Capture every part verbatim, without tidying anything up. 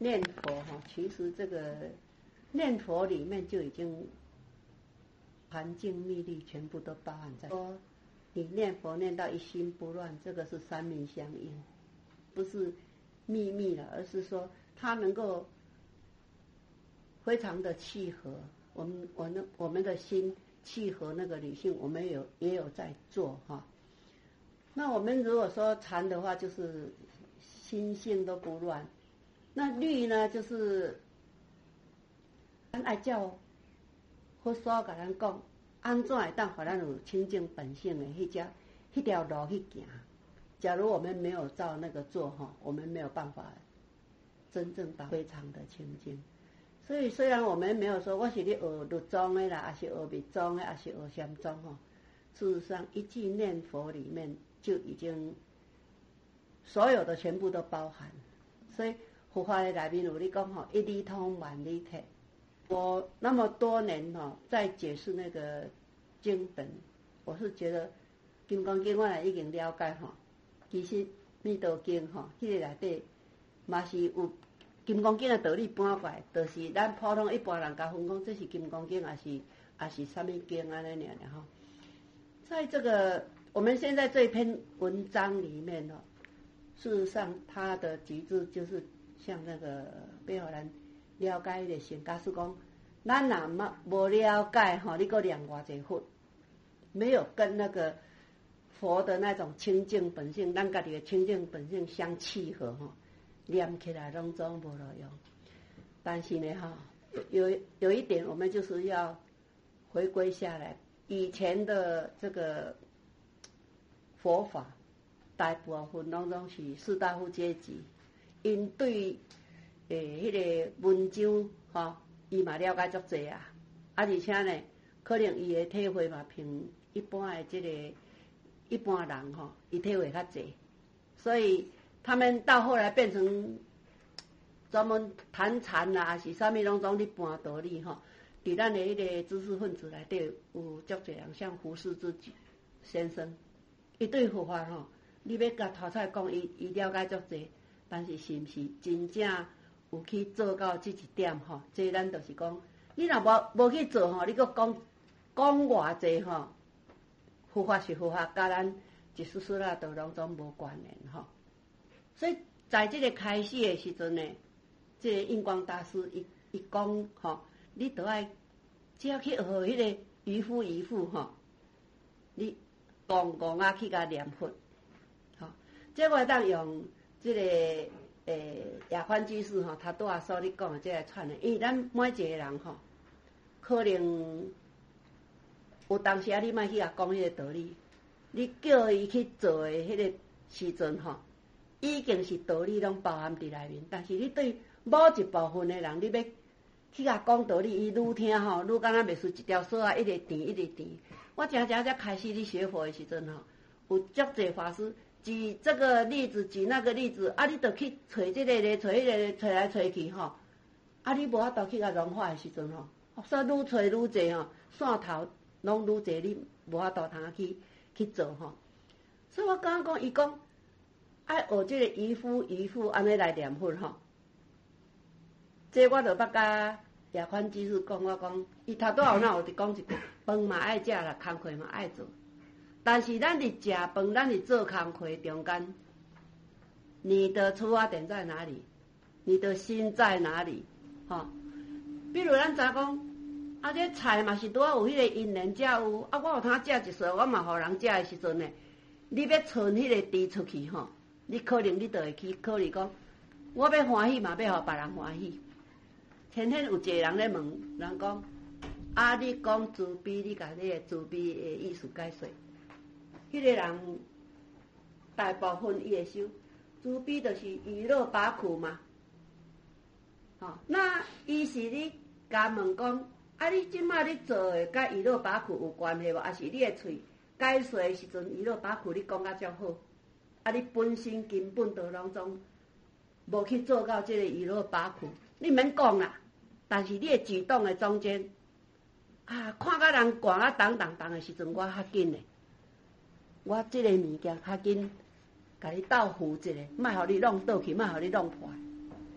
念佛哈，其实这个念佛里面就已经禅净密律全部都包含在。说你念佛念到一心不乱，这个是三密相应，不是秘密了，而是说它能够非常的契合我们我们我们的心，契合那个理性，我们有也有在做哈。那我们如果说禅的话，就是心性都不乱。那律呢，就是咱爱教佛所甲咱讲，安怎会当互咱有清净本性的迄条迄条路去行。假如我们没有照那个做哈，我们没有办法真正达非常的清净。所以虽然我们没有说我是咧学律宗的啦，还是学密宗的，还是学禅宗哈，事实上一句念佛里面就已经所有的全部都包含。所以佛法的里面有你讲吼，一理通万理体。我那么多年哈，在解释那个经本，我是觉得《金刚经》我也已经了解哈。其实《弥陀经》哈，迄个内底嘛是有《金刚经》的道理搬过来，就是咱普通一般人甲分讲，这是《金刚经》，还是还是什么经安尼尔尔哈。在这个我们现在这篇文章里面哈，事实上它的极致就是像那个要互咱了解的性，假使讲咱若嘛无了解吼，你搁念偌济佛，没有跟那个佛的那种清净本性，咱家己的清净本性相契合吼，念起来拢总无路用。但是呢哈，有有一点我们就是要回归下来，以前的这个佛法，大部分拢总是士大夫阶级，因对诶，迄个文章吼，伊嘛了解足济啊，啊，而且呢，可能伊的体会嘛，凭一般的这个一般人吼，伊体会较济，所以他们到后来变成专门谈禅啦，还是啥物拢总咧搬道理吼。伫咱的迄个知识分子内底有足济人，像胡适之先生，伊对佛法吼，你要甲头菜讲，伊伊了解足济，但是是毋是真正有去做到这一点吼？这咱就是讲，你若无无去做吼，你搁讲讲偌济吼，佛法是佛法，甲咱一丝丝啦，都拢总无关联吼。所以在这个开始的时阵呢，这个印光大师伊伊讲吼，你都爱只要去学迄个渔夫渔夫吼，你讲讲啊去甲念佛，吼，这我当用这个。诶，亚宽居士吼，他拄啊所你讲的这个串的，因为咱每一个人吼，可能有当时啊，你莫去甲讲迄个道理，你叫伊去做的迄个时阵吼，已经是道理拢包含伫内面。但是你对某一部分的人，你要去甲讲道理，伊愈听吼，愈敢若袂输一条绳啊，一直甜一直甜。我常常才开始咧学佛的时阵吼，有足济法师。举这个例子，举那个例子，啊，你着去找这个咧，找迄个咧，找来找去吼，啊，你无法度去甲融化的时阵吼，所以愈找愈济吼，线头拢愈济，你无法度通去去做吼。所以我刚刚讲，伊讲爱学这个渔夫渔夫安尼来念佛吼，这我着捌甲亚宽居士讲，我讲，伊头拄后哪有伫讲一句，饭嘛爱食啦，工课嘛爱做。但是咱伫食饭，咱伫做工课中间，你的出发点在哪里？你的心在哪里？吼、哦，比如咱知讲，啊，这菜嘛是拄啊有迄个因缘才有，啊，我有通食一撮，我嘛互人食的时阵呢，你要存迄个猪出去吼，你可能你就会去考虑讲，我要欢喜嘛，要互别人欢喜。天天有一个人咧问，人讲，啊，你讲慈悲，你甲你的慈悲的意思解说。迄个人大部分伊会修慈悲，就是娱乐拔苦嘛。吼、哦，那伊是你甲问讲，啊，你即摆你做诶，甲娱乐拔苦有关系无？还是你诶喙解说诶时阵，娱乐拔苦你讲甲足好，啊，你本身根本都拢总无去做到即个娱乐拔苦，你免讲啦。但是你诶举动诶中间，啊，看甲人寒啊当当当诶时阵，我较紧诶。我即个物件较紧，甲你斗扶一下，莫互你弄倒去，莫互你弄破。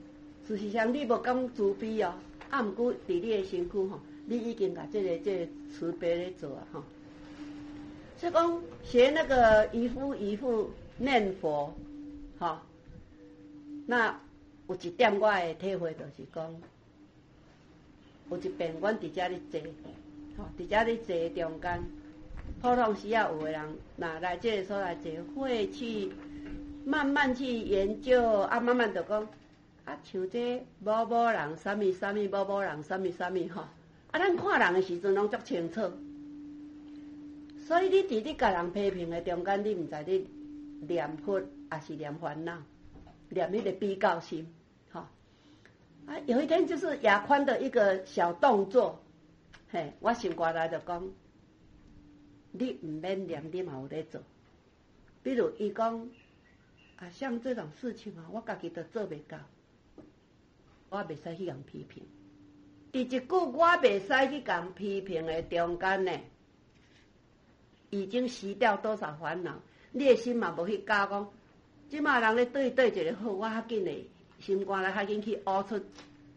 事实上你无讲慈悲哦，啊，毋过伫你的身躯吼，你已经甲这个这个慈悲咧做啊吼。所以讲学那个渔夫渔夫念佛，吼，那有一点我的体会就是讲，有一遍阮伫遮咧坐，吼，伫遮咧坐中间，普通时啊有个人若来这个所在坐，会去慢慢去研究，啊，慢慢就讲。啊，像这某某人，啥物啥物，某某人，啥物啥物吼。啊，咱看人的时阵拢足清楚，所以你伫你甲人批评的中间，你毋知你念佛还是念烦恼，念迄个比较心，吼。啊，有一天就是亚宽的一个小动作，嘿，我醒过来就讲，你毋免念，你嘛有咧做。比如伊讲，啊，像这种事情啊，我家己都做袂到。我袂使去共批评，伫一句我袂使去共批评的中间呢，已经洗掉多少烦恼？你的心嘛无去教讲，即马人咧对对一个好，我较紧的心肝来较紧去挖出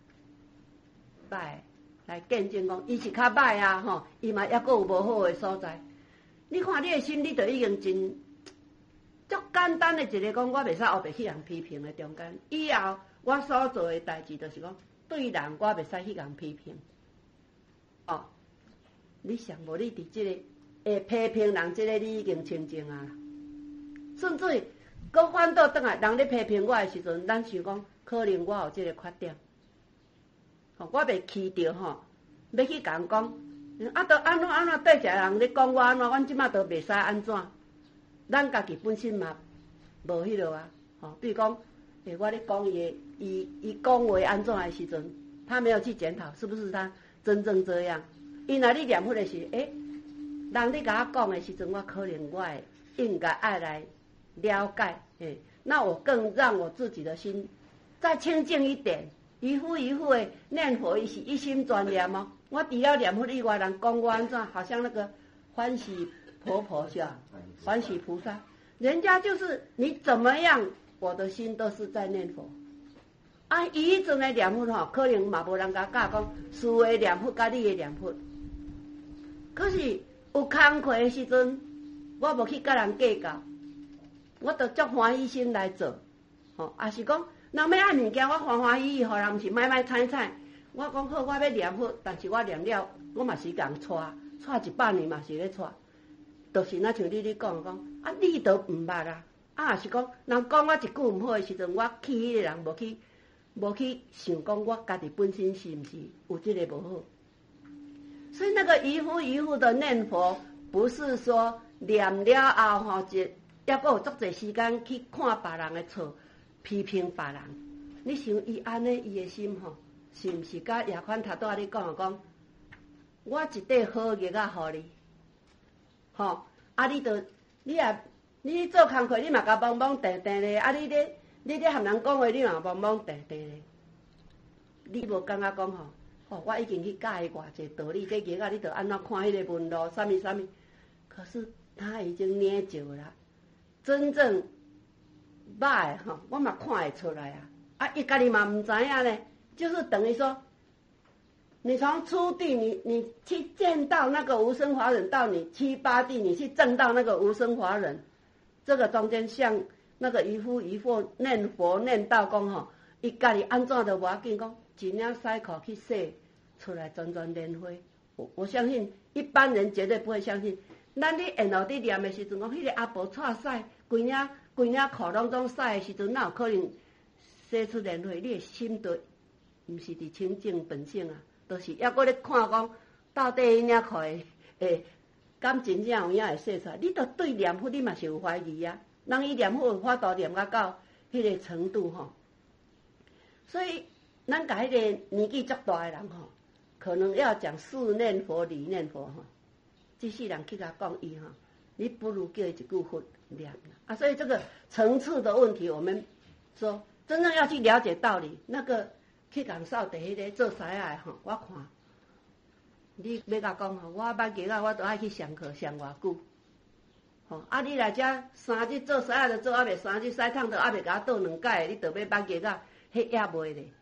歹来见证讲，伊是较歹啊吼，伊嘛抑阁有无好的所在。你看你的心，你就已经真足简单的一个讲，我袂使后壁去人批评的中间，以后。我所做的代志，就是讲对人，我袂使去共批评。哦，你想无？你伫即个会批评人，即个你已经清净啊。甚至搁反倒转来，人咧批评我的时阵，咱想讲，可能我有即个缺点，吼，我袂气着吼，要去共人讲，啊，都安怎安怎对一个人咧讲我安怎，阮即马都袂使安怎，咱家己本身嘛无迄落啊，吼，比如讲。欸、我咧讲伊伊伊讲话安怎的时阵，他没有去检讨是不是他真正这样。因若你念佛的时，诶、欸，人咧甲我讲的时阵，我可能我会应该爱来了解，诶、欸，那我更让我自己的心再清净一点。一副一副的念佛，伊是一心专念哦。我除了念佛以外，人讲我安怎，好像那个欢喜婆婆是吧？欢喜菩萨，人家就是你怎么样。我的心都是在念佛，啊，伊迄阵的念佛吼，可能嘛无人甲教讲，师的念佛甲你的念佛。可是有工课的时阵，我无去甲人计较，我都足欢喜心来做，吼，也是讲，人要爱物件，我欢欢喜喜，互人毋是买买采采。我讲好，我要念佛，但是我念了，我嘛是共带，带一百年嘛是咧带，就是那像你咧讲讲，啊，你都毋捌啊。啊，也是讲，人讲我一句毋好的时阵，我气迄个人，无去，无去想讲我家己本身是毋是有这个无好。所以那个一呼一呼的念佛，不是说念了后吼，一抑阁有足侪时间去看别人的错，批评别人。你想伊安尼，伊的心吼，是毋是甲亚宽头拄仔你讲讲，我一块好日仔互你，吼，啊，你着你也。你做工课，你嘛甲懵懵定定咧，啊！你咧，你咧含人讲话，你嘛懵懵定定咧。你无感觉讲吼，哦，我已经去教伊偌济道理，这日啊，你着安怎看迄个纹路，啥物啥物。可是他已经捏久了，真正歹吼，我嘛看会出来啊。啊，伊家己嘛毋知影咧，就是等于说，你从初地，你你去见到那个无生法忍，到你七八地，你去证到那个无生法忍。这个中间像那个渔夫渔夫念佛念道讲吼，伊家己安怎都无要紧，讲一领屎裤去洗出来全全莲花。我我相信一般人绝对不会相信。咱咧然后伫念的时阵，讲迄个阿婆带屎，规领规领裤拢总洗的时阵，哪有可能洗出莲花？你的心都毋是伫清净本性啊，都、就是抑搁咧看讲到底迄领裤的诶。敢真正有影会说出来？你著对念佛，你嘛是有怀疑啊。人伊念佛有法度念甲到迄个程度吼，所以咱甲迄个年纪足大的人吼，可能要讲事念佛、理念佛吼，这世人去甲讲伊吼，你不如叫伊一句佛念啊。所以这个层次的问题，我们说真正要去了解道理，那个去共扫地迄个做师仔吼，我看。你要甲讲吼，我捌记啊，我都爱去上课上偌久，吼啊！你来遮三日做师仔就做啊袂三日，屎桶都啊袂甲我倒两摆，你倒要捌记啊，迄也袂咧。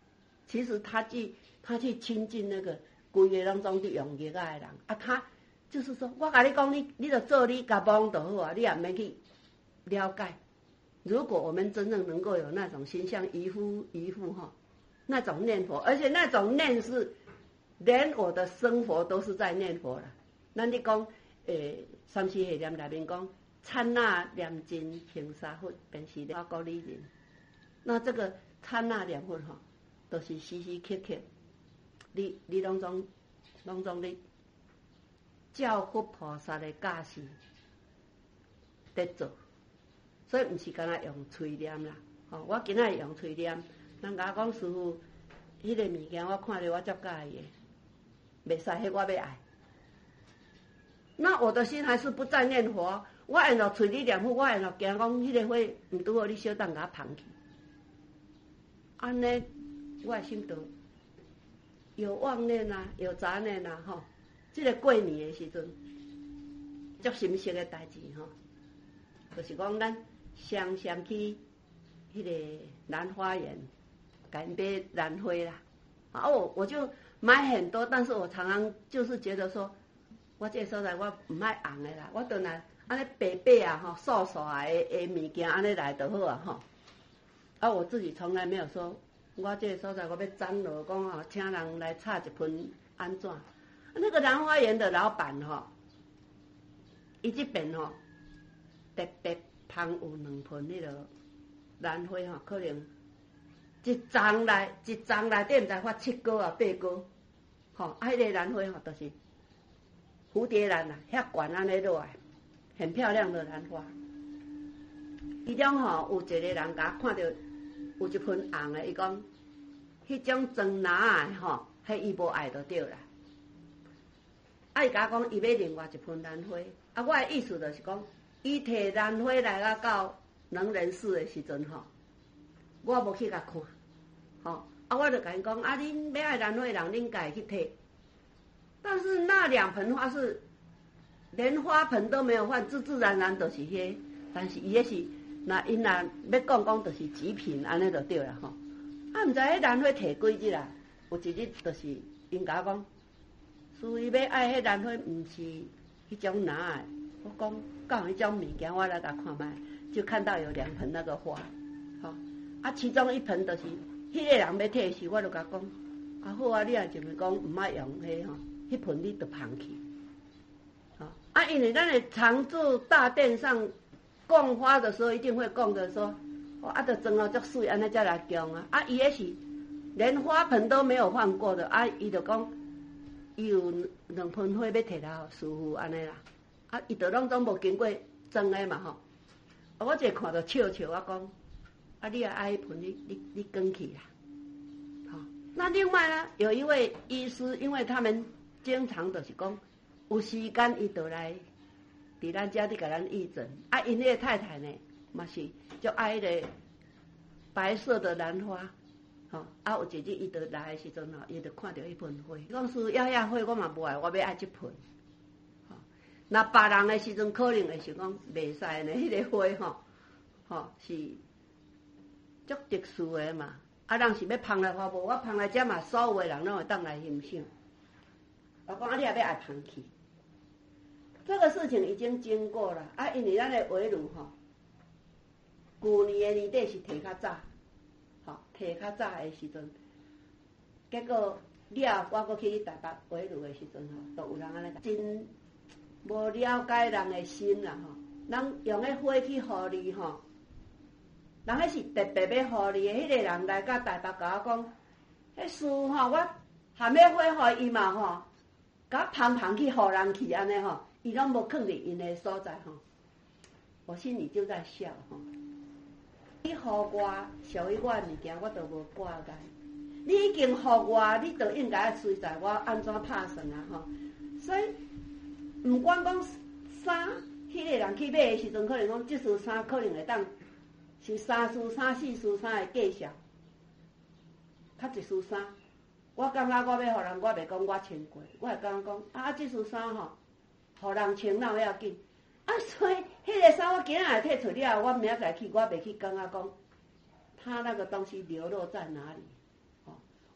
其实他去他去亲近那个规个当中的用业的人啊，他就是说，我跟你讲，你你就做你家帮就好啊，你也免去了解。如果我们真正能够有那种心像渔夫渔夫哈，那种念佛，而且那种念是连我的生活都是在念佛了。那你讲，诶，三世系念内面讲，刹那念尽行三佛，便是我告你人。那这个刹那念佛哈，都、就是时时刻刻，你你拢总拢总你教佛菩萨的教示在做。所以毋是干那用嘴念啦，吼、哦！我今仔用嘴念，人家讲师父，迄、那个物件我看着我足介意的，袂使，迄我要爱。那我的心还是不在念佛，我按照嘴里念佛，我按照惊讲迄个火毋拄好，你小等甲放去。安尼，我的心就有妄念啊，有杂念啊，吼、哦！即、这个过年的时阵，足心息的代志吼，就是讲咱。常常去迄个兰花园，买兰花啦。啊，我我就买很多，但是我常常就是觉得说，我这个所在我唔爱红的啦，我倒来安尼白白啊吼，素素啊的的物件安尼来就好啊吼。啊，我自己从来没有说，我这个所在我要展落讲吼，请人来插一盆安怎？那个兰花园的老板吼，伊这边吼特别。旁有两盆迄个兰花吼，可能一丛内一丛内底毋知发七果啊八果，吼啊，迄个兰花吼，就是蝴蝶兰啊，遐悬安尼落来，很漂亮的兰花。其中吼有一个人甲看到有一盆红的，伊讲，迄种装拿的吼，迄伊无爱就对啦。啊，伊甲我讲，伊要另外一盆兰花，啊，我的意思就是讲。伊摕兰花来啊到能人寺的时阵吼，我无去甲看，吼啊，我就甲因讲啊，恁要爱兰花人，恁家己去摕。但是那两盆花是连花盆都没有换，自自然然就是迄，但是伊也是，那因若要讲讲就是极品安尼就对啦吼。啊，毋知迄兰花摕几日啦？有一日就是因甲我讲，所以要爱迄兰花，毋是迄种拿的。我讲讲迄种物件，我来甲看卖，就看到有两盆那个花，吼、哦、啊，其中一盆就是迄、那个人要摕时，我就甲讲，啊好啊，你也就是讲毋爱用迄吼，迄盆你就放去，吼、哦、啊，因为咱的常住大殿上供花的时候，一定会供着说，哦啊，着装哦足水，安尼才来供啊，啊，伊也是连花盆都没有换过的，啊，伊就讲，伊有两盆花要摕来师父安尼啦。啊，伊就拢总无经过装的嘛吼，啊，我一看到笑笑，我讲，啊，你也爱迄盆，你你你捐去啦，好、哦。那另外呢，有一位医师，因为他们经常就是讲，有时间伊就来伫咱家里甲咱义诊，啊，因迄个太太呢，嘛是就爱迄个白色的兰花，吼、哦，啊，有一日伊就来的时阵吼，伊就看到迄盆花，讲是要遐花，我嘛无爱，我要爱这盆。那别人的时阵，可能会想讲袂使呢，迄、那个花吼，吼、哦、是足特殊的嘛。啊，人是要捧来花无？我捧来遮嘛，所有的人拢会当来欣赏。我讲啊，你也要爱捧去。这个事情已经经过了啊，因为咱的围炉吼，旧年的年底是提较早，吼、哦、提较早的时阵，结果了我搁去台北围炉的时阵吼，都有人安尼真。无了解人的心啦吼，人用个花去互你吼，人迄是特别要互你的。迄、那个人来到台北甲我讲，迄事吼我含迄花互伊嘛吼，甲捧捧去互人去安尼吼，伊拢无囥伫因的所在吼，我心里就在笑吼。你互我属于我的物件，我都无挂碍。你已经互我，你就应该随在我安怎拍算啊吼，所以。毋管讲衫，迄、那个人去买的时阵，可能讲即束衫可能会当是三束衫、四束衫的计数，较一束衫。我感觉我要互人，我袂讲我穿过，我会感觉讲啊，即束衫吼，互人穿哪有要紧？啊，所以迄个衫我今仔日摕出了，我明仔载去，我袂去感觉讲，他那个东西流落在哪里？哦，我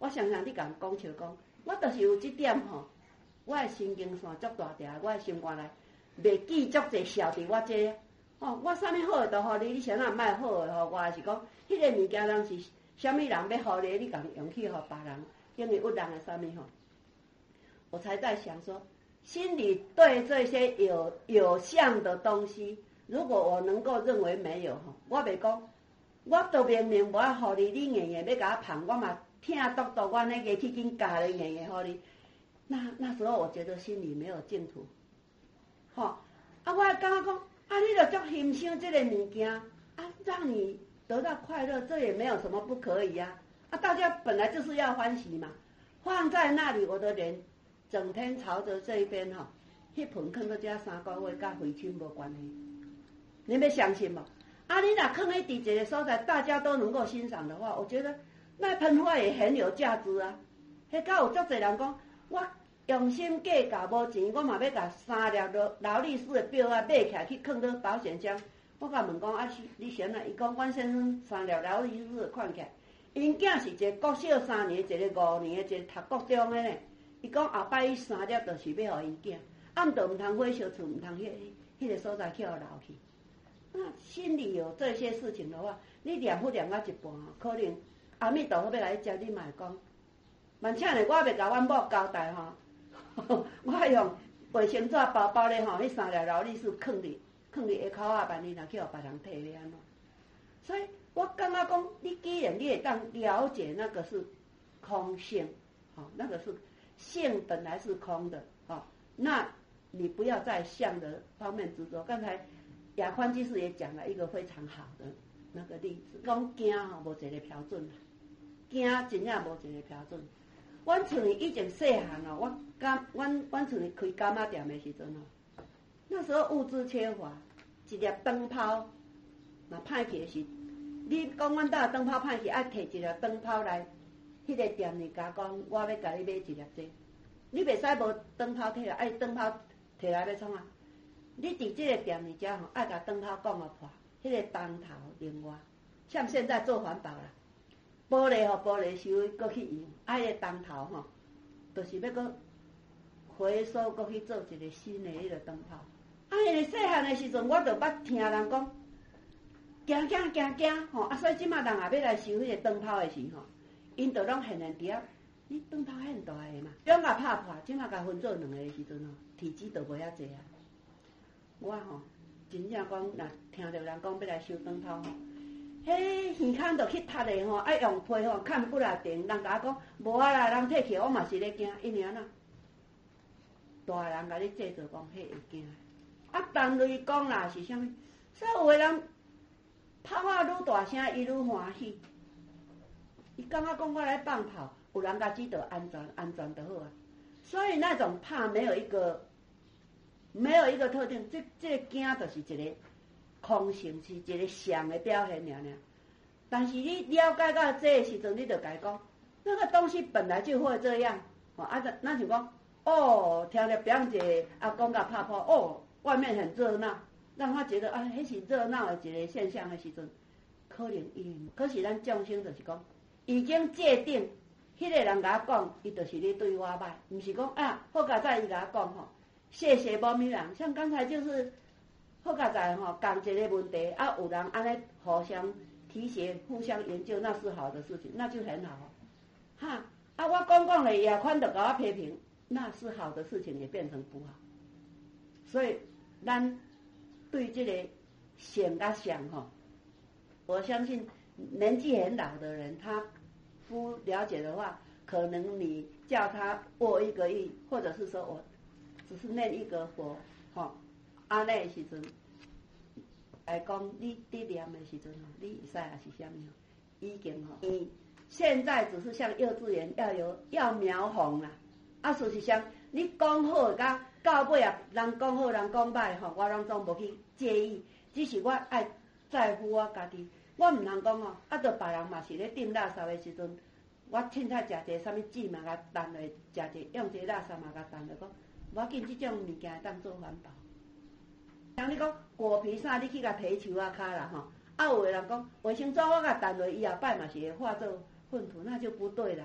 我常常你甲人讲笑讲，我就是有即点吼，我的神经线足大条，我的心肝内袂记足侪笑伫我这。哦，我啥物好诶都互你，你谁若莫好诶吼，我也是讲，迄个物件人是啥物人要互你，你共用去互别人，因为有人诶啥物吼，我才在想说，心里对这些有有相的东西，如果我能够认为没有吼，我袂讲，我都明明无爱互你，你硬硬要甲我捧，我嘛疼笃笃，我那个去紧教你硬硬互你，那那时候我觉得心里没有净土，吼、哦，啊，我感觉讲。啊，你就足欣赏这个物件，啊，让你得到快乐，这也没有什么不可以呀、啊。啊，大家本来就是要欢喜嘛，放在那里，我的脸整天朝着这一边哈，迄盆放到遮三个月，甲回亲无关系。你们相信吗？啊，你若放喺伫一个所在，大家都能够欣赏的话，我觉得那盆花也很有价值啊。迄甲有足侪人讲，我。用心计较无钱，我嘛要甲三粒劳劳力士的表啊买起来去放到保险箱。我甲问讲啊，你先啊？伊讲阮先生三粒劳力士看起来，因囝是一个国小三年，一个五年，一个读国中的呢。伊讲后摆伊三粒就是要互因囝，暗顿毋通火烧厝，毋通迄迄个所在去互留去。那心里有这些事情的话，你念佛念到一半，可能阿弥陀佛要来接你，嘛会讲，万请咧，我袂甲阮某交代吼。我用卫生纸包包咧吼，迄三粒劳力士放伫放伫下口啊，万一若去互别人摕要安怎？所以我感觉讲，你既然你会当了解那个是空性，哦，那个是性本来是空的，哦，那你不要在相的方面执着。刚才亚宽居士也讲了一个非常好的那个例子，讲惊吼无一个标准，惊真正无一个标准。阮厝里以前细汉哦，我干阮阮厝里开柑仔店的时阵哦，那时候物资缺乏，一粒灯泡，若歹去是，你讲阮兜灯泡歹去，爱摕一粒灯泡来，迄、那个店里甲讲，我要甲你买一粒这，你袂使无灯泡摕来，爱灯泡摕来要创啊？你伫这个店里遮吼，爱甲灯泡讲啊破，迄、那个灯头另外，像现在做环保啦。玻璃吼，玻璃收搁去用，啊，迄个灯头吼，就是要搁回收，搁去做一个新的迄个灯泡。啊，迄个细汉的时阵，我就捌听人讲，惊惊惊惊吼，啊，所以即马人也要来收迄个灯泡的时吼，因就拢现现伫啊，你灯泡很大个嘛，两甲拍破，即马甲分做两个的时阵吼，体积就无遐济啊。我吼，真正讲，若听着人讲要来收灯泡吼。迄耳孔就去踢的吼，爱用批吼，看不来电，人甲我讲无啊啦，人摕去，我嘛是咧惊，因为安怎？大人甲你制造讲，迄会惊。啊，单类讲啦是啥物？所以有个人炮啊愈大声，伊愈欢喜。伊感觉讲我来放炮，有人甲指导安全，安全就好啊。所以那种怕没有一个，没有一个特定，这这个惊就是一个。空性是一个相的表现尔尔，但是你了解到这个时阵，你就甲伊讲，那个东西本来就会这样，哦，啊，那就讲，哦，听了别人一个阿公甲拍破，哦，外面很热闹，让他觉得啊，迄是热闹的一个现象的时阵，可能伊，可是咱众生就是讲，已经界定，迄、那个人甲我讲，伊就是咧对我歹，毋是讲啊，好佳哉伊甲我讲吼，谢谢某某人，像刚才就是。好佳哉吼，讲一个问题，啊，有人安尼互相提携、互相研究，那是好的事情，那就很好。哈，啊，我讲讲了，亚宽就甲我批评，那是好的事情，也变成不好。所以，咱对这个想甲想吼，我相信年纪很老的人，他不了解的话，可能你叫他握一个亿，或者是说我只是念一个佛，吼。安尼的时阵，来讲你伫念的时阵吼，你会使也是啥物吼？已经吼，你现在只是像幼稚园要有要描红啦，啊，事实上你讲好甲到尾啊，人讲好人讲歹吼，我拢总无去介意，只是我爱在乎我家己，我毋通讲吼，啊，着别人嘛是咧抌垃圾的时阵，我凊彩食一个啥物纸嘛，甲弹落食一用一个垃圾嘛，甲弹落讲，无要紧，即种物件当做环保。像你讲果皮啥，你去甲提树啊骹啦吼，啊有个人讲卫生纸我甲弹落，以后摆嘛是会化作粪土，那就不对啦。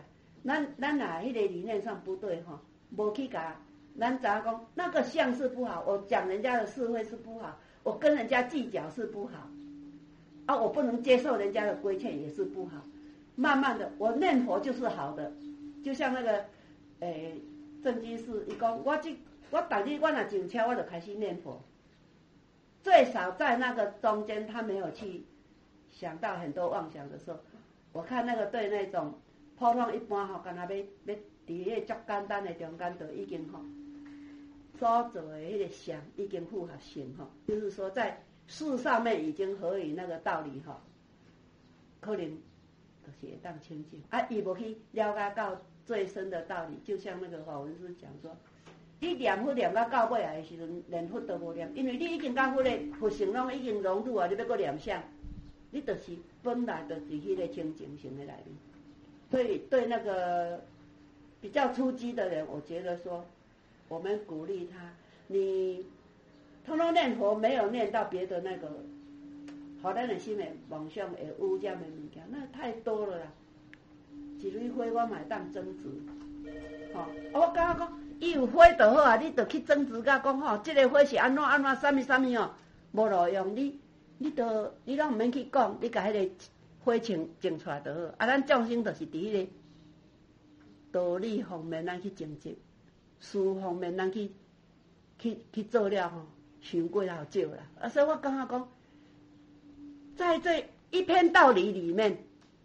咱咱哪迄个理念上不对哈，无去甲咱咋讲那个相是不好，我讲人家的是非是不好，我跟人家计较是不好，啊，我不能接受人家的规劝也是不好。慢慢的，我念佛就是好的，就像那个，诶，正居士伊讲，我这我逐日我若上车，我就开始念佛。最少在那个中间，他没有去想到很多妄想的时候，我看那个对那种普通一般吼，干那要要伫迄个足简单的中间，就已经吼所做的迄个想已经符合性吼，就是说在事上面已经合于那个道理吼，可能就是会当清净。啊，伊无去了解到最深的道理，就像那个法文师讲说。你念佛念到到尾来的时阵，连佛都无念，因为你已经甲佛的佛性拢已经融入啊，你要搁念啥？你就是本来就是迄个清净性的内面。所以对那个比较初机的人，我觉得说，我们鼓励他，你通通念佛，没有念到别的那个，好咱的心的妄想会污染的物件，那太多了啦。一蕊花我嘛会当增值，吼、哦，我感觉讲。伊有花就好啊，你就去增值甲讲吼，即、这个花是安怎安怎，啥物啥物哦，无路用，你你都你拢毋免去讲，你甲迄个花种种出来就好。啊，咱众生就是伫迄个道理方面咱去争执，事方面咱去去去做了吼，伤过好少啦。啊，所以我感觉讲，在这一篇道理里面，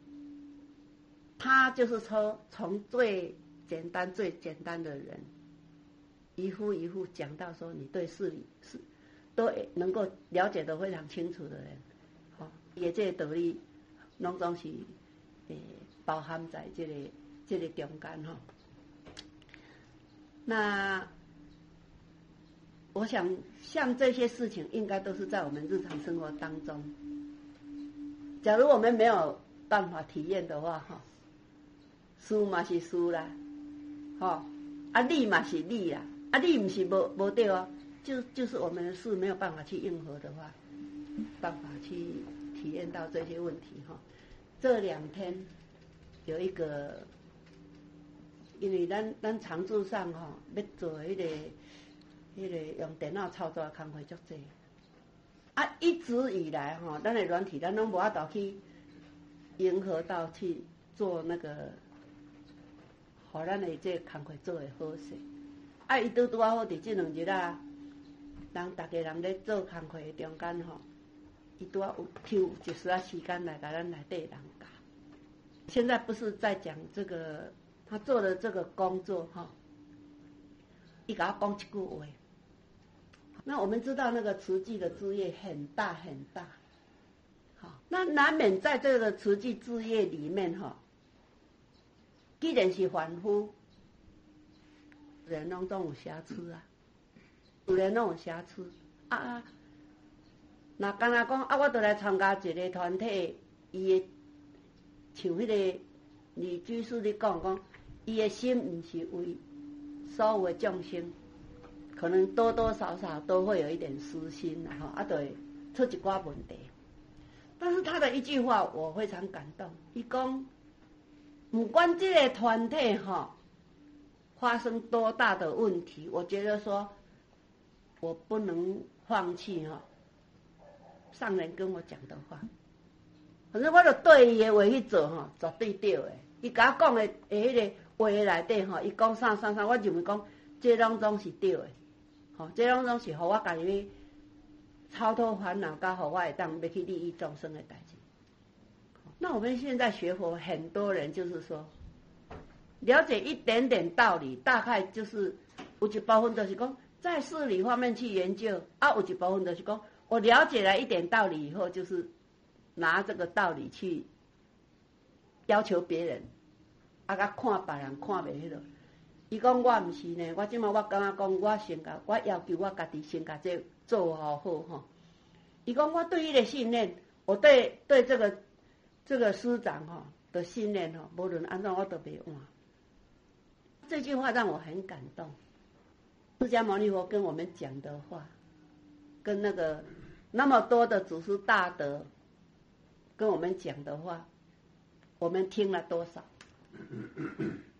他就是说从最简单最简单的人。一步一步讲到说，你对事理是都能够了解得非常清楚的人，好、哦，也这个道理，拢总是诶包含在这个这个中间哈、哦。那我想，像这些事情，应该都是在我们日常生活当中。假如我们没有办法体验的话，哈、哦，输嘛是输啦，哈、哦，啊理嘛是理啦。啊，你不是无无对啊，就就是我们的事没有办法去应和的话，办法去体验到这些问题哈。这两天有一个，因为咱咱常驻上哈要做迄、那个迄、那个用电脑操作的工作足济，啊，一直以来哈，咱的软体咱拢无法度去迎合到去做那个，互咱的这个工作做的好势。啊，伊拄拄啊好伫即两日啊，人逐个人咧做工课的中间吼，伊拄啊有抽一丝啊时间来甲咱内底人教。现在不是在讲这个他做的这个工作哈，伊甲我讲一句话。那我们知道那个慈济的事业很大很大，好，那难免在这个慈济事业里面哈，既然是凡夫。人拢总有瑕疵啊，有人拢有瑕疵啊啊！那刚才讲啊，我都来参加一个团体，伊的像迄个女居士咧讲讲，伊的心毋是为所有的众生，可能多多少少都会有一点私心啦，吼，啊，就会出一寡问题。但是他的一句话我非常感动，伊讲，不管这个团体吼。发生多大的问题，我觉得说，我不能放弃哈、哦。上人跟我讲的话，反正我就对伊的话去做哈，绝对对的。伊甲我讲的诶，迄个话内底吼，伊讲啥啥啥，我认为讲，这拢总是对的，吼、哦，这拢总是互我家己超脱烦恼，甲互我会当要去利益众生的代志。那我们现在学佛，很多人就是说。了解一点点道理，大概就是有一部分就是讲在事理方面去研究，啊，有一部分就是讲我了解了一点道理以后，就是拿这个道理去要求别人，啊，甲看别人看袂迄落。伊讲我毋是呢，我即马我感觉讲我先甲我要求我家己先甲这做好好吼。伊讲我对伊的信念，我对对这个这个师长吼的信念吼，无论安怎我都袂换。这句话让我很感动，释迦牟尼佛跟我们讲的话，跟那个那么多的祖师大德跟我们讲的话，我们听了多少？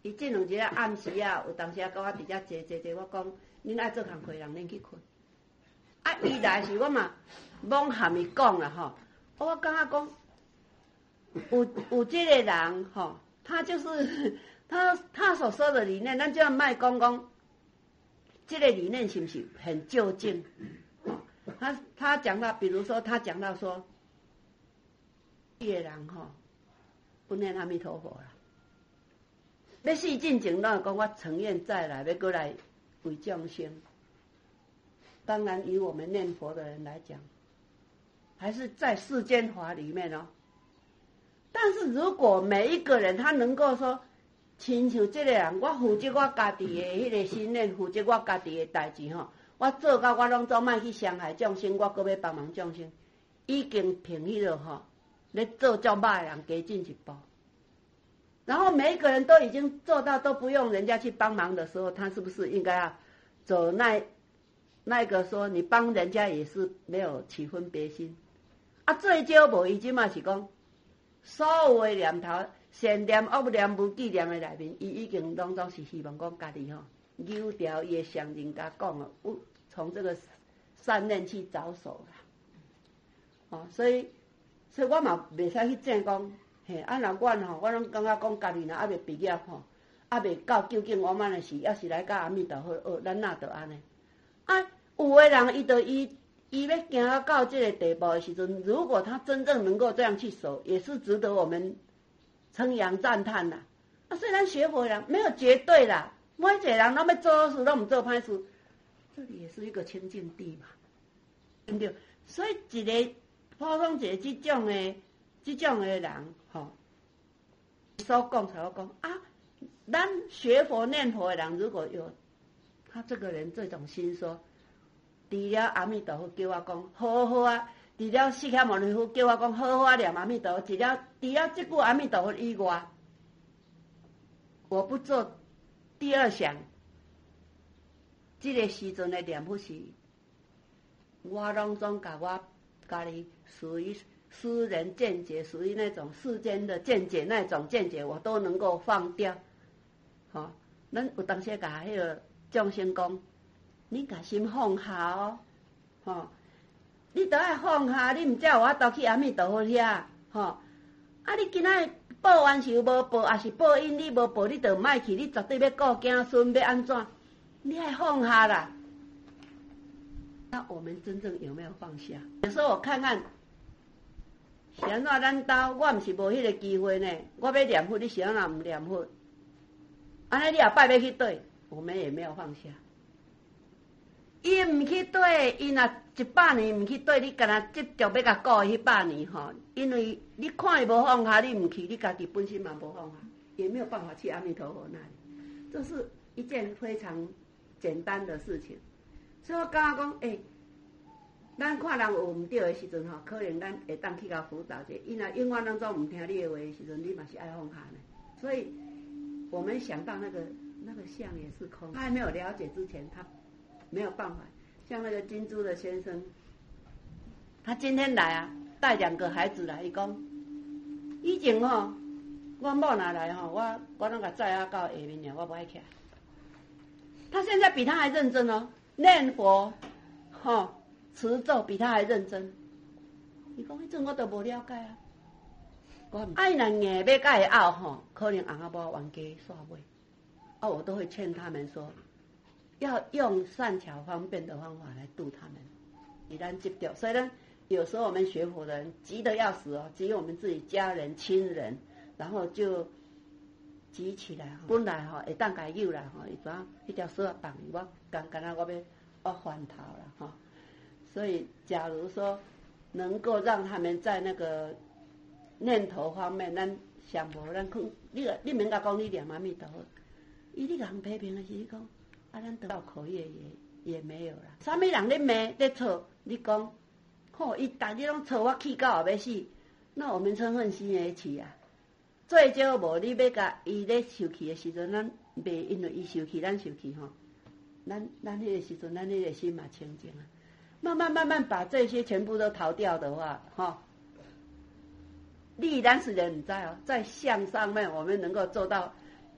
伊这两日暗时啊，有当时啊，甲我伫遮坐坐坐，我讲，恁爱做工课人，恁去困。啊，伊来时我嘛，罔含伊讲啦吼。我感觉讲，有有这个人吼，他就是他他所说的理念，咱就要卖讲讲，这个理念是不是很究竟？他他讲到，比如说他讲到说，这个人吼，不念阿弥陀佛啦。要死进前，咱讲我承愿再来，要过来为众生。当然，以我们念佛的人来讲，还是在世间法里面哦。但是如果每一个人他能够说，亲像这个人，我负责我家己的迄个信念，负责我家己的代志吼，我做到我拢总莫去伤害众生，我搁要帮忙众生，已经凭迄个吼，咧做较歹的人加进一步。然后每一个人都已经做到都不用人家去帮忙的时候，他是不是应该要走那那个说你帮人家也是没有起分别心啊？最少无伊即嘛是讲，所有的念头、善念、恶念、无记念的内面，伊已经拢总是希望讲家己吼扭掉伊的上人家讲了，从这个善念去着手啦。哦，所以所以我嘛袂使去正讲。嘿，啊，若阮吼，我拢感觉讲家己若还袂毕业吼，还袂到究竟我们的事，要是来甲阿弥陀佛学，咱哪得安尼？啊，有的人伊就伊伊要行到这个地步的时阵，如果他真正能够这样去守，也是值得我们称扬赞叹啦。啊，虽然学佛人没有绝对啦，每一个人拢要做好事，拢唔做歹事，这里也是一个清净地嘛，对不对？所以一个普通一个这种的。这种的人，吼、哦，所讲才我讲啊，咱学佛念佛的人，如果有他这个人这种心说，除了阿弥陀佛叫我讲好好啊，除了释迦牟尼佛叫我讲好好啊念阿弥陀佛，除了除了这句阿弥陀佛以外，我不做第二项，这个时阵的念佛是，我拢总甲我家己属于。私人见解，属于那种世间的见解，那种见解我都能够放掉。吼、哦，咱有当时甲迄个众生讲，你甲心放下哦，吼、哦，你都爱放下，你毋才有法度去阿弥陀佛遐，吼、哦，啊，你今仔报完仇无报，也是报应你无报，你就莫去，你绝对要顾子孙，要安怎？你爱放下啦。那我们真正有没有放下？有时候我看看。是安怎咱兜我毋是无迄个机会呢？我要念佛，你是安怎毋念佛？安尼你也拜要去对，我们也没有放下。伊毋去对，伊若一百年毋去对，你干那执着要甲顾迄百年吼？因为你看伊无放下，你毋去，你家己本身嘛无放下，也没有办法去阿弥陀佛那里。这是一件非常简单的事情。所以我感觉讲，诶、欸。咱看人有毋对的时阵吼，可能咱会当去甲辅导者。伊若永远当中毋听你的话的时阵，你嘛是爱放下呢。所以，我们想到那个那个相也是空，他还没有了解之前，他没有办法。像那个金珠的先生，他今天来啊，带两个孩子来，伊讲，以前吼，我某拿来吼，我我拢甲载啊到下面了，我不爱起来。他现在比他还认真哦，念佛，吼。持咒比他还认真，伊讲迄阵我都无了解啊。我爱若硬要甲伊拗吼，可能翁仔某冤家煞尾，啊，我都会劝他们说，要用善巧方便的方法来度他们，以咱执着。所以呢，有时候我们学佛的人急得要死哦，急我们自己家人亲人，然后就急起来，本来吼会当甲伊救来吼，伊怎迄条绳绑伊，我刚刚啊我要我翻头了吼。所以，假如说能够让他们在那个念头方面，咱想无咱去，你你免甲讲你念阿弥陀佛，伊你人批评的是你讲，啊，咱得到口业也也没有啦。啥物人咧骂咧吵，你讲，吼，伊逐日拢吵我气到后要死，那我们嗔恨心也起啊。最少无你要甲伊咧受气的时阵，咱袂因为伊受气，咱受气吼，咱咱迄个时阵，咱迄个心嘛清净啊。慢慢慢慢把这些全部都逃掉的话，哈，历然是人，你知道，在相上面我们能够做到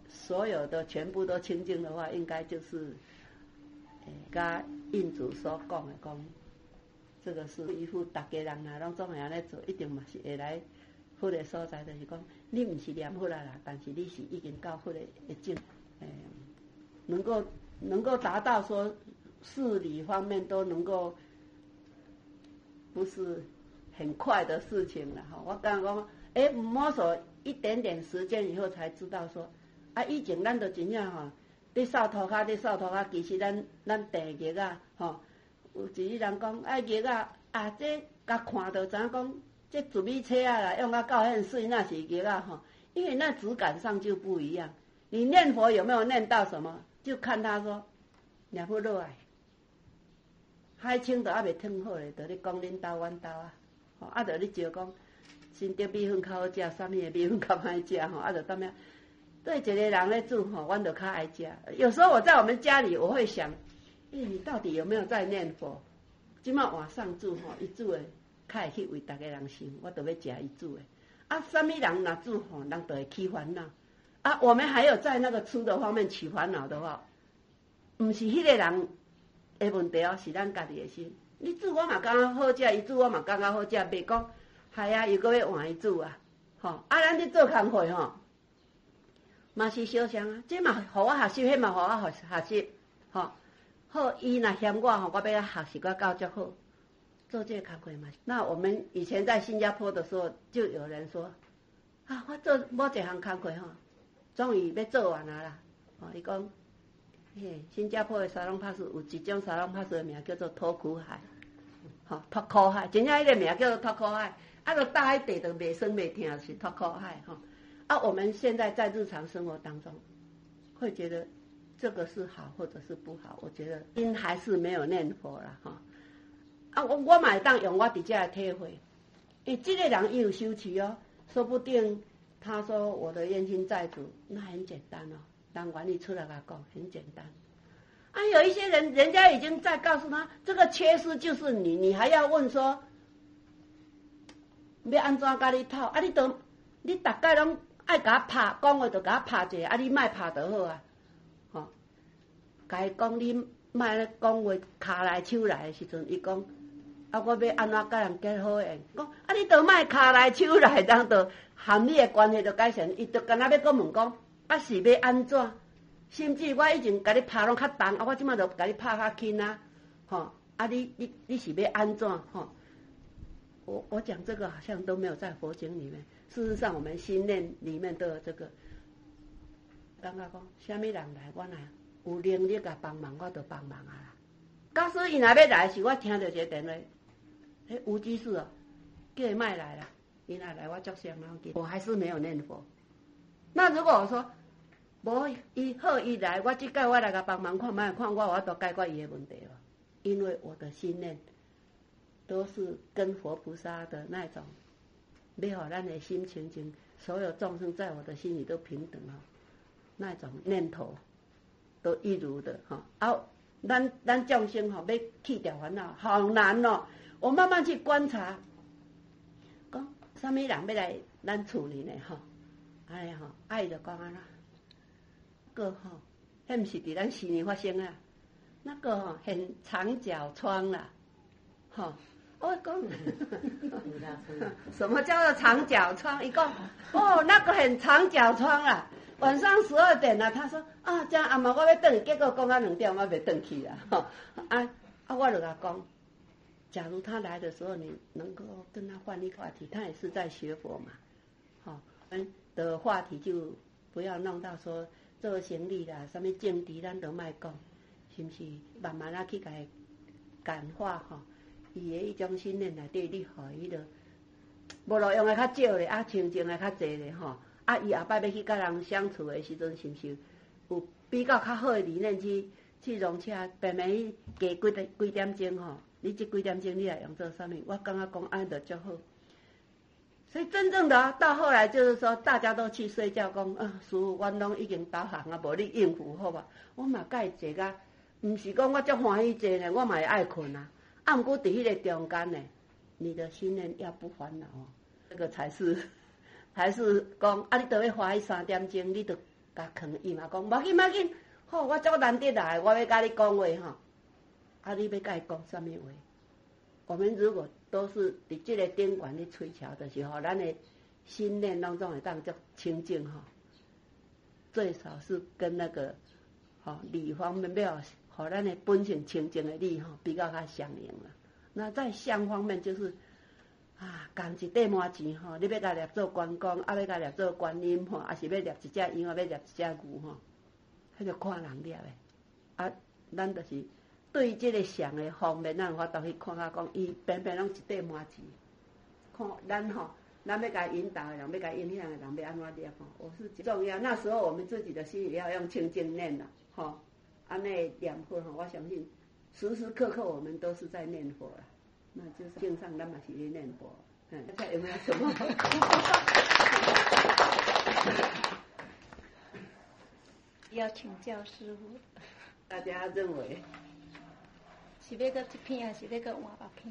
所有的全部都清净的话，应该就是，诶，甲印主所讲的讲，这个是依附大家人啦，拢总会安尼做，一定嘛是会来佛的所在，就是讲，你唔是念佛啦啦，但是你是已经到佛的的境，诶，能够能够达到说事理方面都能够，不是很快的事情了哈。我刚刚讲，诶，摸索一点点时间以后才知道说。啊，以前咱就真正吼，咧扫涂骹，咧扫涂骹，其实咱咱第日啊，吼，有一个人讲，啊日啊，啊这甲看到知影讲，这糯米车啊啦，用啊到遐水那是日啊吼，因为那质感上就不一样。你念佛有没有念到什么？就看他说，念佛落来，海清都还袂烫好咧，就咧讲恁兜阮兜啊，吼，啊就咧招讲，新竹米粉较好食，啥物的米粉较歹食吼，啊就踮遐。对一个人咧煮吼，阮就较爱食。有时候我在我们家里，我会想，欸，你到底有没有在念佛？即摆晚上煮吼，伊煮的较会去为大家人想，我就要食伊煮的。啊，啥物人若煮吼，人就会起烦恼。啊，我们还有在那个吃的方面起烦恼的话，毋是迄个人的问题哦，是咱家己的心。你煮我嘛感觉好食，伊煮我嘛感觉好食，袂讲，系啊，伊搁要换伊煮啊，吼。啊，咱咧做工课吼。嘛是相像啊，这嘛互我学习，迄嘛互我学学习，吼。好，伊若嫌我吼，我要学习我教足好，做这个工课嘛。那我们以前在新加坡的时候，就有人说，啊，我做某一项工课吼，终于要做完啊啦。哦，伊讲，嘿，新加坡的沙龙帕斯有一种沙龙帕斯的名叫做托苦海，吼，托苦海，真正迄个名叫做托苦海，啊，就大海地就袂酸袂痛，是托苦海吼。啊，我们现在在日常生活当中，会觉得这个是好或者是不好，我觉得因还是没有念佛啦哈。啊，我我嘛会当用我伫遮的体会，诶，这个人伊有修持哦，说不定他说我的冤亲债主，那很简单哦，当管理出来来讲很简单。啊，有一些人人家已经在告诉他，这个缺失就是你，你还要问说，要安怎甲你讨？啊，你都你大概拢。爱甲我拍，讲话就甲我拍者，啊！你莫拍就好啊，吼。甲伊讲你莫咧讲话，骹来手来的时阵，伊讲啊，我要安怎甲人结好缘？讲啊，你都莫骹来手来，当就含你的关系就改善。伊就干那要讲问讲，啊是要安怎？甚至我以前甲你拍拢较重，啊，我即马就甲你拍较轻啊，吼。啊，你你你是要安怎？吼。我我讲这个好像都没有在佛经里面。事实上，我们心念里面都有这个。刚刚讲，什么人来，我来有能力甲帮忙，我就帮忙啊啦。假使伊若要来时，我听到一个电话，迄吴居士哦，叫伊莫来啦，伊若来我足伤脑筋。我还是没有念佛。那如果我说，无伊好伊来，我即届我来甲帮忙看卖看我，我都解决伊的问题了，因为我的心念都是跟佛菩萨的那种。要互咱的心清净，所有众生在我的心里都平等哦，那种念头都一如的哈。啊，咱咱众生吼要去掉烦恼，好难哦。我慢慢去观察，讲什么人要来咱厝里呢？吼，哎呀吼，啊伊就讲安啦，个吼，迄毋是伫咱心里发生啊，那个吼很长角疮啦，吼。我讲，什么叫做长角疮？一讲，哦，那个很长角疮啊。晚上十二点了、啊，他说啊，这样阿妈我要回，结果讲到两点我袂回去啦。哈，啊啊，我就甲讲，假如他来的时候，你能够跟他换一个话题，他也是在学佛嘛。好，嗯的话题就不要弄到说做行李啦，什么政治咱都莫讲，是不是？慢慢啊去甲伊感化哈。伊的迄种心念内底，你互伊着无路用的较少咧，啊，清净的较侪咧吼。啊，伊后摆要去甲人相处的时阵，是毋是有比较较好的理念去去融洽？平平加几点几点钟吼，你这几点钟你来用做啥物？我感觉讲安尼就足好。所以真正的、啊、到后来就是说，大家都去睡觉，讲啊，师父，阮拢已经导航啊，无你应付好吧？我嘛甲伊坐甲，毋是讲我足欢喜坐呢，我嘛会爱困啊。啊，毋过伫迄个中间呢，你的心念要不烦恼哦，这个才是，才是讲啊，你都要花迄三点钟，你都甲囥伊嘛讲，无要紧无要紧，好，我足难得来，我要甲你讲话吼。啊，你要甲伊讲什么话？我们如果都是伫即个顶悬咧吹桥的时候，咱的心念当中会当足清净吼。最少是跟那个吼理方面要，互咱的本性清净的理吼比较较相应啦。那在相方面就是啊，共一块麻钱吼，你要甲捏做关公，啊要甲捏做观音吼，啊是要捏一只羊，啊要捏一只牛吼，迄就看人捏的。啊，咱就是对即个相的方面，咱有法度去看下讲，伊偏偏拢一块麻钱，看咱吼。咱要甲引导的人，要甲影响的人，要安怎念吼？我是重要。那时候我们自己的心也要用清净念啦，吼，安尼念佛吼，我相信时时刻刻我们都是在念佛啦。那就是经上咱嘛是咧念佛。嗯，大家有没有什么？ 要请教师父。 大家认为是要个一片，还是要个换八片？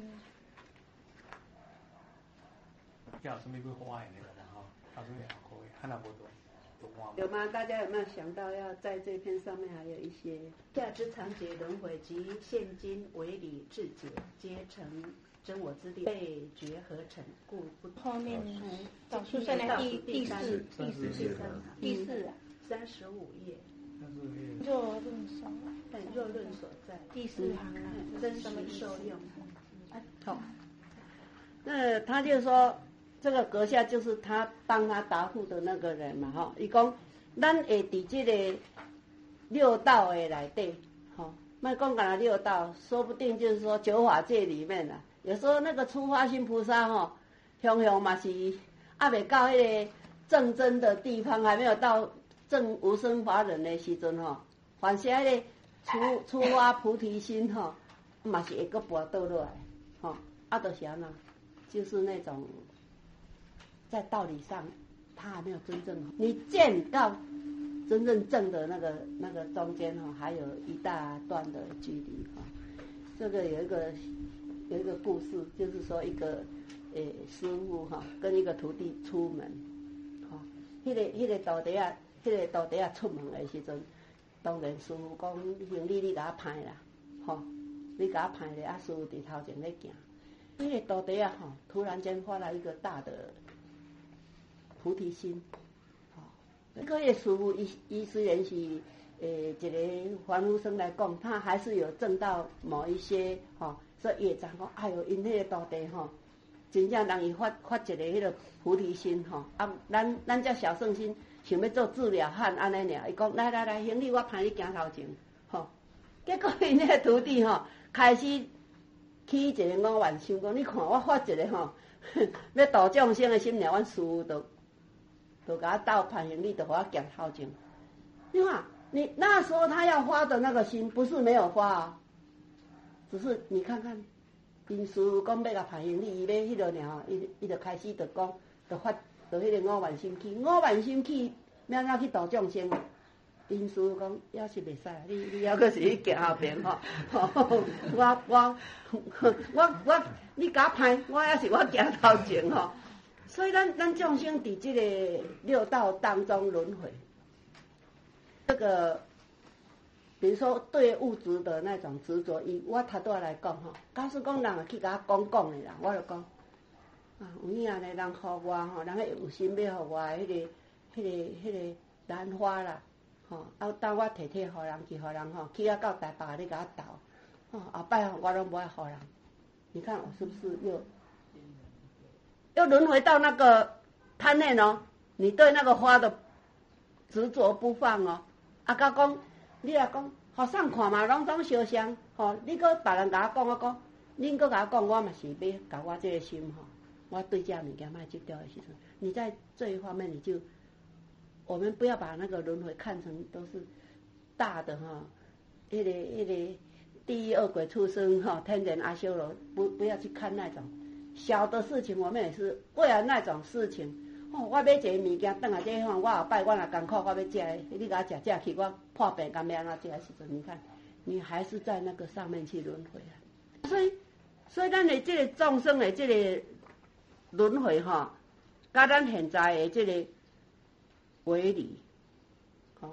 有什么要花的那个然后到时候也可以，看到不多，有花吗？ 有吗？大家有没有想到要在这篇上面还有一些下之常解轮回及现今为理至解，皆成真我之力，被觉合成，故不后面导数算来第第四第四第三第四啊， 三十五页。 三十五页。 若论所， 对，若论所在， 第四行啊， 真实受用。 好，那他就说。这个阁下就是他帮他答复的那个人嘛，吼，伊讲，咱会伫这个六道的内底，吼，莫讲干那六道，说不定就是说九法界里面啦。有时候那个初发心菩萨吼，雄雄嘛是还没到迄个正真的地方，还没有到正无生法忍的时阵吼，凡是迄个初初发菩提心吼，嘛是会个跋倒落来，吼，啊，就是安那，就是那种。在道理上，他还没有真正，你见到真正正的那个那个中间哈，还有一大段的距离哈。这个有一个有一个故事，就是说一个诶师傅哈跟一个徒弟出门，哈，迄个迄个徒弟啊，迄个徒弟啊出门的时阵，当然师傅讲行李你甲我派啦，吼，你甲我派咧，啊师傅伫头前咧行，迄个徒弟啊吼，突然间发了一个大的。菩提心，吼、哦，那个师父伊伊虽然是诶一个凡夫生来讲，他还是有证到某一些吼、哦，所以业障讲，哎哟，因迄个徒弟吼，真正让伊发发一个迄个菩提心吼、哦，啊，咱咱这小圣心想要做治疗汉安尼尔，伊讲来来来，行李我派你行头前，吼、哦，结果因迄个徒弟吼、哦、开始起一个五万想讲，你看我发一个吼，要度众生的心念，阮师父都。就给他倒盘行李，就给他讲头前。你看，你那时候他要发的那个心，不是没有发啊，只是你看看，因师父讲要甲盘行李，伊要迄落尔，伊伊就开始就讲，就发，就迄个五万心起，五万心起，要哪去度众生？因师父讲，也是袂使，你你还阁是去行后边吼，我我我我，你甲我拍，我也是我行头前吼。所以咱咱众生伫这个六道当中轮回，这个比如说对物质的那种执着，以我头拄仔来讲吼，假使讲人去甲我讲讲的啦，我就讲啊，有影咧人互我吼，人有心要互我迄、那个、迄、那个、迄、那个兰花啦，吼，啊，当我摕摕互人去互人吼，去啊到台北你甲我斗，哦，后摆我拢无爱互人，你看我是不是又？又轮回到那个贪恋哦，你对那个花的执着不放哦。啊，甲讲，你也讲，互送看嘛，拢总相像。吼、哦，你搁别人甲我讲，我讲，恁搁甲我讲，我嘛是要甲我这个心吼、哦，我对这物件卖执着的时阵，你在这一方面你就，我们不要把那个轮回看成都是大的哈，一、那个一、那个地狱恶鬼畜生哈，天人阿修罗，不不要去看那种。小的事情，我们也是为了那种事情。哦，我买一个物件，等下这方我后摆我若艰苦，我要食的，你甲我食食去，我破病干咩安怎食的时阵，你看，你还是在那个上面去轮回啊。所以，所以咱的这个众生的这个轮回哈，甲咱现在的这个为理，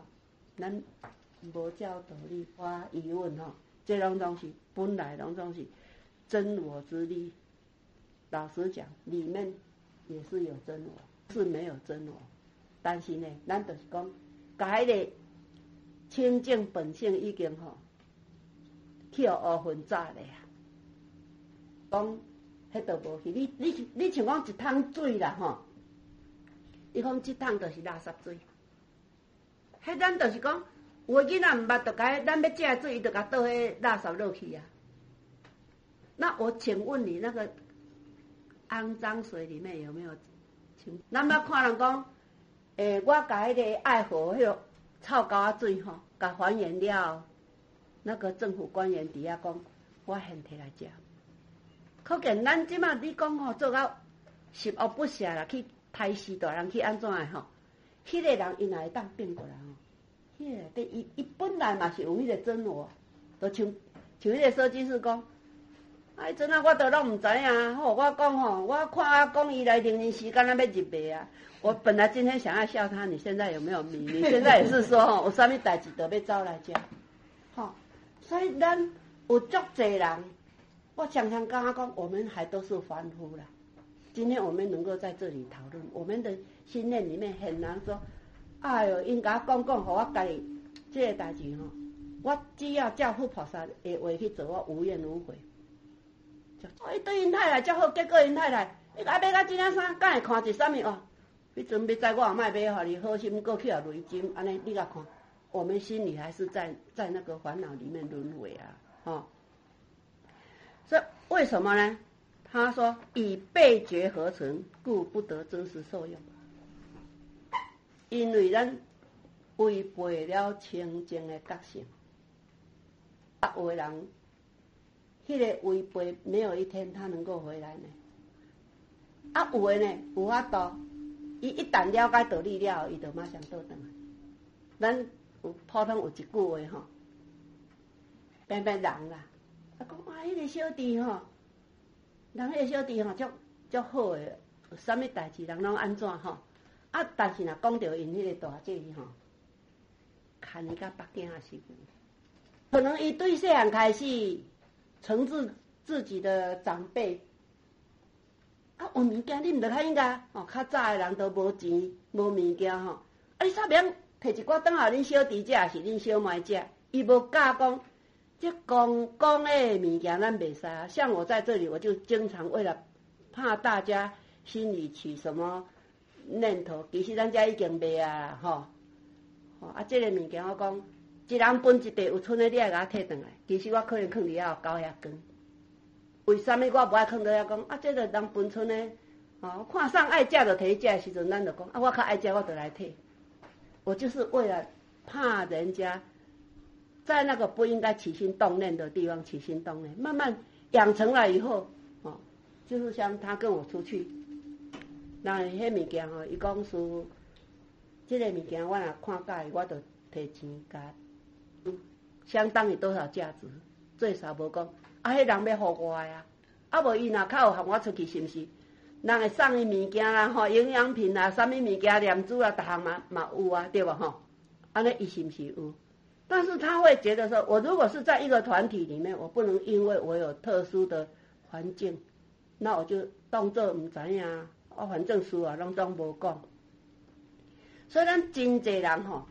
咱无照道理发疑问吼，这拢拢是本来拢拢是真我之力。老实讲，里面也是有真我，是没有真我。但是呢，咱就是讲，把迄个清净本性已经吼，去互乌分早咧啊。讲迄都无去，你你你像讲一桶水啦吼，伊讲即桶就是垃圾水。迄咱就是讲，有个囡仔毋捌，就甲咱要食水，伊就甲倒迄垃圾落去啊。那我请问你，那个肮脏水里面有没有清？咱捌看人讲，诶、欸，我甲迄个爱河迄个臭狗仔水吼，甲还原了，那个政府官员底下讲，我现摕来食。可见咱即马你讲吼，做到十恶不赦啦，去杀死大人去安怎的吼？迄、那个人伊若会当变过来吼，迄、那个对伊伊本来嘛是有迄个真我，就像像迄个设计师讲，啊，迄阵啊我都拢毋知影，吼，我讲吼，我看讲伊来零零时间咱要入卖啊。我本来今天想要笑他，你现在有没有迷？你现在也是说吼，有啥物代志都要走来讲，吼，所以咱有足侪人。我常常跟他讲，我们还都是凡夫啦。今天我们能够在这里讨论，我们的心念里面很难说，哎呦，应该讲讲，互我家己这个代志吼，我只要照佛菩萨的话去做，我无怨无悔。伊对因太太较好，结果因太太，伊甲买到这件衫，敢会看一啥物哦？迄阵要知我也卖买，互你好心过去啊累金，安尼你甲看，我们心里还是在在那个烦恼里面轮回啊，吼。所以为什么呢？他说以被觉合成，故不得真实受用。因为咱违背了清净的觉性，啊，有的人，迄、那个违背没有一天他能够回来呢。啊，有的呢，有法度，伊一旦了解道理了，伊就马上倒转来。咱有普通有一句话吼，变变人啦。啊，讲啊，迄、那个小弟吼，人迄个小弟吼，足足好诶，有啥物代志人拢安怎吼？啊，但是若讲到因迄个大姐吼，看伊甲北京也是，可能伊对细汉开始惩治自己的长辈，啊，有物件你毋着较应该哦，较早诶人都无钱无物件吼，啊，你煞免摕一寡当下恁小弟食，是恁小妹食，伊无教讲。这公公的物件咱袂使啊，像我在这里，我就经常为了怕大家心里起什么念头，其实咱家已经卖啊，吼，吼啊，这个物件我讲，一人分一地，有剩的你爱甲我摕转来，其实我可能放伫遐有狗遐光。为什么我不爱放伫遐讲？啊，这个人分剩的，哦，看上爱食就摕去食的时阵，咱就讲啊，我较爱食，我就来摕。我就是为了怕人家。在那个不应该起心动念的地方起心动念，慢慢养成了以后，哦，就是像他跟我出去，那迄物件吼，伊讲是，这个物件我若看介意，我就摕钱甲，相当于多少价值，最少无讲，啊，迄人要互我呀，啊，无伊若较有喊我出去，是毋是？人会送伊物件啦，吼，营养品啦，啥物物件，念珠啦，逐项嘛嘛有啊，对吧？吼，安尼伊是毋是有？但是他会觉得说，我如果是在一个团体里面，我不能因为我有特殊的环境，那我就当作唔知影，我反正事啊拢当无讲。所以咱真侪人吼，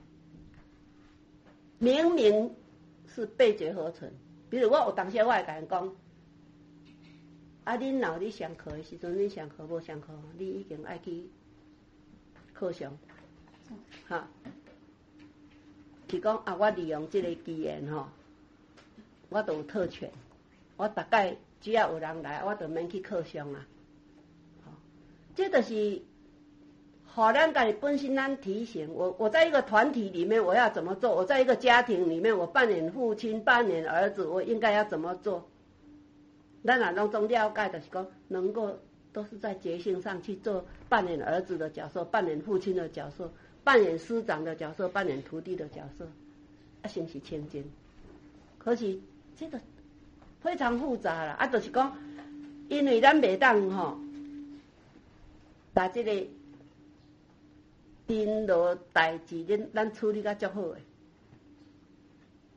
明明是被觉合成，比如我有当时我会甲人讲，啊，恁老你上课的时阵，你上课无上课，你已经爱去课上，哈。是讲啊，我利用这个机缘吼，我都有特权，我大概只要有人来，我就免去课上啊。好，这就是好咱家己本身咱提醒我，我在一个团体里面我要怎么做？我在一个家庭里面，我扮演父亲，扮演儿子，我应该要怎么做？咱若拢总了解，就是讲能够都是在觉性上去做扮演儿子的角色，扮演父亲的角色。扮演师长的角色，扮演徒弟的角色，啊，是不是清净？可是这个非常复杂啦，啊，就是讲，因为咱袂当吼，把这个颠罗代志，咱咱处理甲足好诶。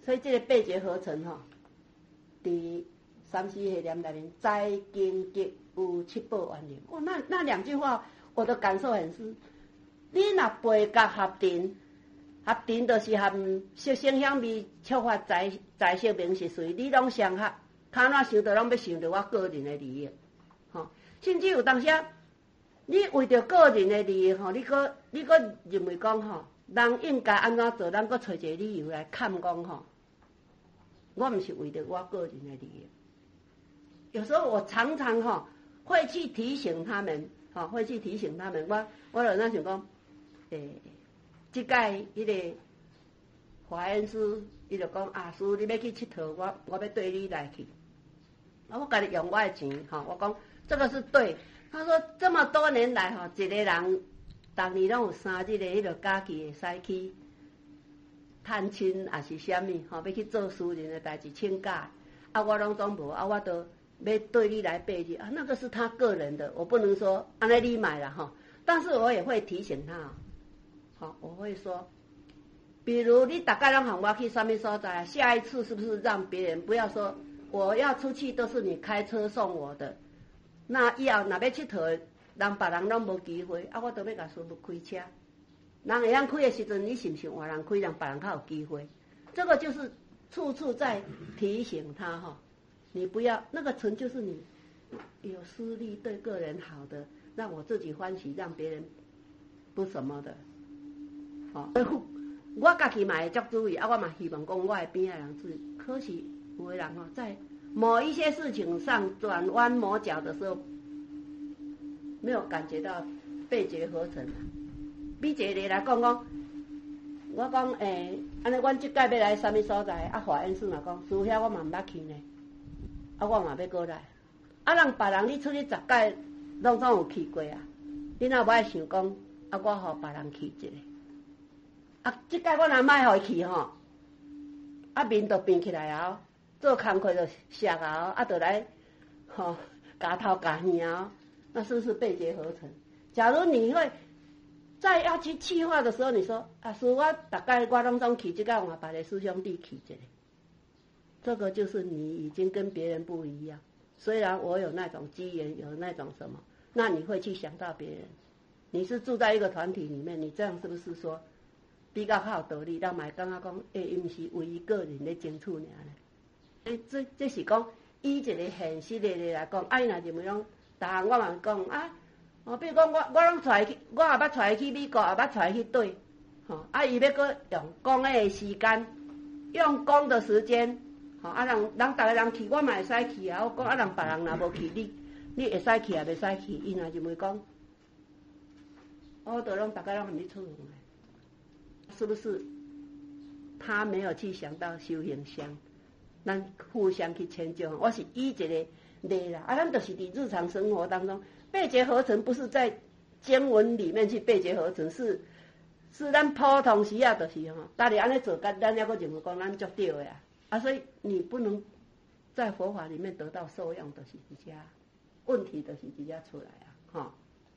所以这个八节合成吼，伫三四系念内面，在经极有七宝万灵。哦，那那两句话，我的感受很深。你若八角合定，合定就是含色声香味触法财财色名食睡，你拢相合，骹哪想到拢要想到我个人的利益，吼。甚至有当时啊，你为着个人的利益吼，你搁你搁认为讲吼，人应该安怎做，咱搁找一个理由来看讲吼，我毋是为着我个人的利益。有时候我常常吼会去提醒他们，吼会去提醒他们，我我就那想讲。诶，即届迄个华恩师，伊就讲啊，师你要去佚佗，我我要对你来去。啊，我家己用我的钱，吼，我讲这个是对。他说这么多年来，吼，一个人逐年拢有三日的迄个假期会使去探亲，还是啥物，吼，要去做私人的代志请假，啊，我拢总无，啊，我都要对你来拜日，啊，那个是他个人的，我不能说安尼你买了哈，但是我也会提醒他。好，我会说，比如你大概让喊我去什么所在，下一次是不是让别人不要说我要出去都是你开车送我的？那以后若要佚佗，人别人拢无机会，啊，我都要甲师父开车。人会晓开的时阵，你是不是换人开，让别人较有机会？这个就是处处在提醒他哈，你不要那个纯就是你有私利对个人好的，让我自己欢喜，让别人不什么的。哦，我家己嘛会足注意，啊，我嘛希望讲我的边仔人注意。可是有的人吼，在某一些事情上转弯抹角的时候，没有感觉到被结合成。比一个来讲讲，我讲诶，安尼阮即届要来啥物所在？啊，华恩师嘛讲，师遐我嘛毋捌去呢，啊，我嘛要过来。啊，人别人你出去十届，拢总有去过啊。你若无爱想讲，啊，我互别人去一个。啊，即届我若莫互伊去吼，啊面都变起来啊，做工课就摔啊，啊就来吼夹头夹耳啊，那是不是被结合成？假如你会在要去气化的时候，你说啊，师我大概我拢总去，即届我别个师兄弟去一个，这个就是你已经跟别人不一样。虽然我有那种机缘，有那种什么，那你会去想到别人。你是住在一个团体里面，你这样是不是说？比较较有道理，人嘛会感觉讲，诶，伊毋是为伊个人咧争取尔咧。诶，这这是讲以一个现实的来讲，啊，伊若认为讲，逐项我嘛讲啊，哦，比如讲我我拢带去，我也捌带去美国，也捌带去对，吼，啊，伊要搁用讲诶时间，用讲的时间，吼，啊，人人逐个人去，我嘛会使去啊。我讲啊，人别人若无去，你你会使去也袂使去，伊若认为讲，我都拢逐个拢互你出用诶。是不是他没有去想到修行相，咱互相去迁就？我是以一个例啦，啊，咱就是伫日常生活当中被结合成，不是在经文里面去被结合成，是是咱普通时啊，就是吼，家己安尼做，咱咱还阁认为讲咱做对的啊，啊，所以你不能在佛法里面得到受用，就是直接问题，就是直接出来啊，哈，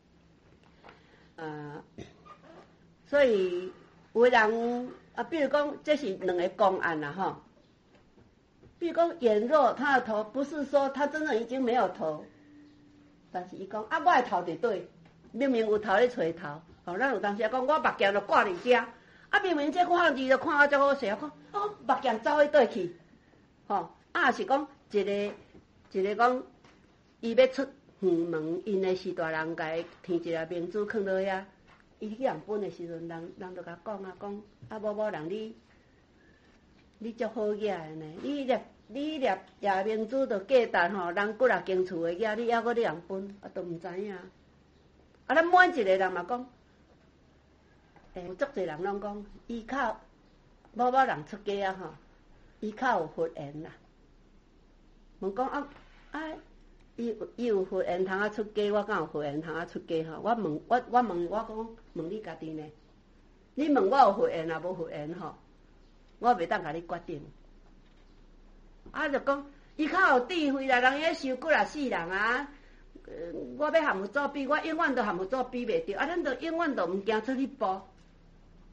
呃，所以。有的人啊，比如讲，这是两个公案啦，哈。比如讲，眼若他的头不是说他真的已经没有头，但是伊讲啊，我的头伫对，明明有头咧找头，吼，咱有当时讲我目镜就挂伫遮，啊，明明这看字就看啊足好势，我讲哦，目镜走去对去，吼，啊是讲一个一个讲，伊要出远门，因的是大人家添一个明珠放落遐。伊去人本的时阵，人人就甲讲啊讲，啊某某人你你足好野的呢，你粒你粒夜明珠就价值吼，人过来经厝的野，你还阁你人本，啊都毋知影。啊，咱每一个人嘛讲，诶，有足侪人拢讲，依靠某某人出家啊吼，依靠有佛缘啦。问讲啊啊。伊伊有佛缘通啊出家，我敢有佛缘通啊出家吼？我问我我问我讲问你家己呢？你问我有佛缘啊无佛缘吼？我袂当甲你决定。啊，就讲伊较有智慧啦，人遐修几啊世人啊，呃、我要含有作比，我永远都含有作比袂着。啊，咱都永远都毋惊出去步。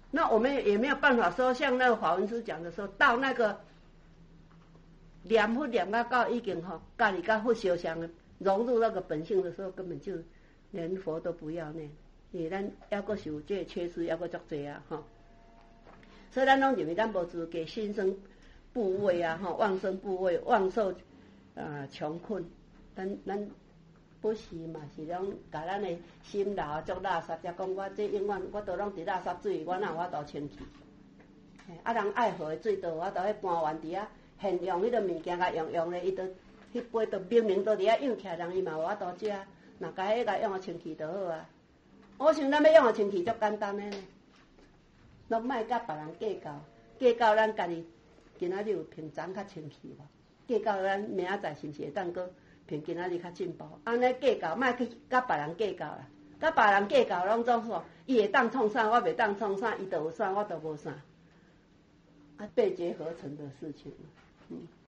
那我们也没有办法说，像那个法文师讲的说，到那个念佛念到到已经吼，家里甲佛烧香融入那个本性的时候，根本就连佛都不要念，因为咱还阁是有这个缺失，还阁足济啊吼。所以咱拢认为咱无资格心生怖畏啊吼，妄生怖畏，妄受啊穷困，咱咱。不是嘛？是拢甲咱的心老足垃圾，才讲我这永远我都拢伫垃圾水，我哪有法度清气？啊，人爱喝的水倒，我都迄搬完伫啊，现用迄个物件甲用用咧，伊都迄杯都明明都伫啊用起来，人伊嘛有法度食，若甲迄个用个清气就好啊。我想咱要用个清气足简单的呢，拢莫甲别人计较，计较咱家己今仔日有平常较清气无？计较咱明仔载是毋是会当个？凭今仔日较进步，安尼计较，莫去甲别人计较啦。甲别人计较，拢总说伊会当创啥，我袂当创啥，伊就有啥，我就无啥，啊，背结合成的事情。嗯。